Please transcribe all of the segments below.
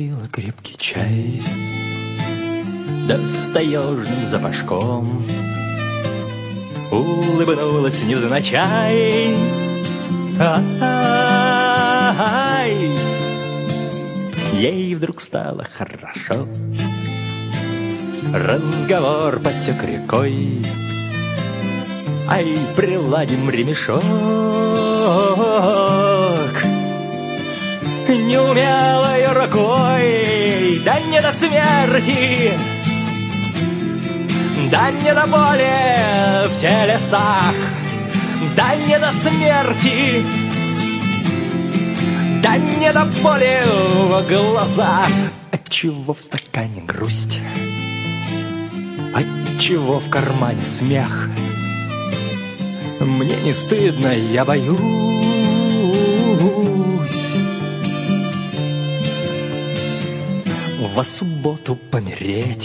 заварила крепкий чай, да с таежным запашком улыбнулась невзначай. Ай, ей вдруг стало хорошо. Разговор потек рекой. Ай, приладим ремешок. Неумелой рукой, да не до смерти, да не до боли в телесах, да не до смерти, да не до боли в глазах. Отчего в стакане грусть, отчего в кармане смех? Мне не стыдно, я боюсь во субботу помереть,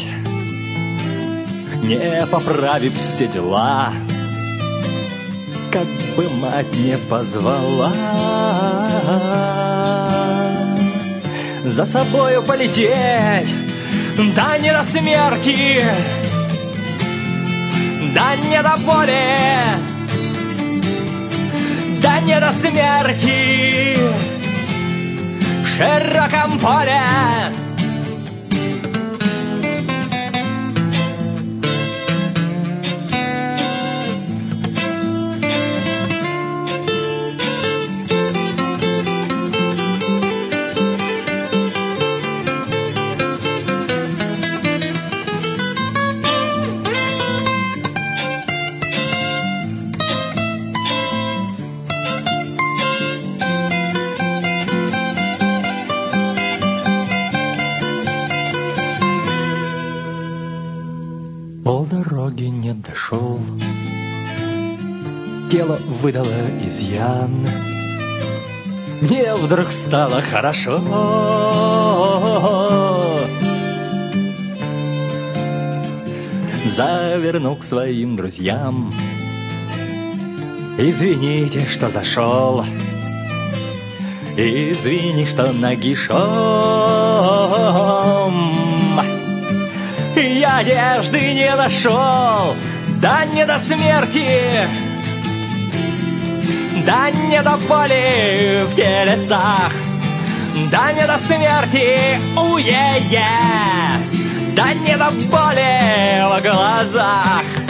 не поправив все дела, как бы мать не позвала. За собою полететь, да не до смерти, да не до боли, да не до смерти в широком поле. Полдороги не дошел, тело выдало изъян. Мне вдруг стало хорошо. Завернул к своим друзьям: извините, что зашел, извини, что нагишом. Я одежды не нашел, да не до смерти, да не до боли в телесах, да не до смерти, уе-е, да не до боли в глазах.